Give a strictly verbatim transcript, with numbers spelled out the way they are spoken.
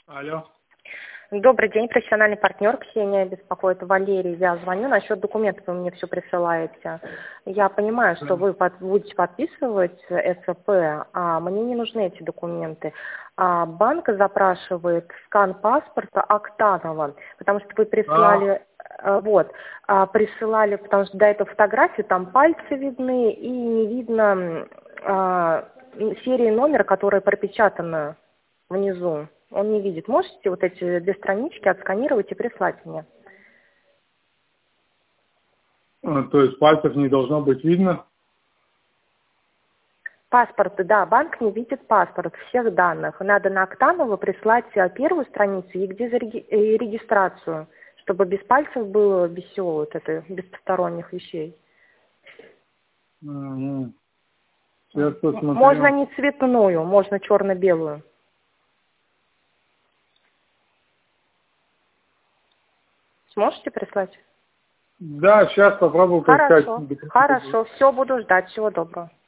Алло. Добрый день, профессиональный партнер Ксения беспокоит, Валерий. Я звоню насчет документов, вы мне все присылаете. Я понимаю, что вы под- будете подписывать СП, а мне не нужны эти документы. А банк запрашивает скан паспорта Октанова, потому что вы А, прислали, э, вот, а, присылали, потому что до этого фотографии там пальцы видны и не видно м, а, серии номера, которая пропечатана внизу. Он не видит. Можете вот эти две странички отсканировать и прислать мне? а, то есть пальцев не должно быть видно? Паспорт, да, банк не видит паспорт всех данных. Надо на Октанову прислать э, первую страницу и где зареги- и регистрацию, чтобы без пальцев было, без всего вот это, без посторонних вещей. Мгм. Сейчас М- Можно посмотрю. не цветную, можно черно-белую. Сможете прислать? Да, сейчас попробую поискать Хорошо, документы. хорошо. Все, буду ждать. Всего доброго.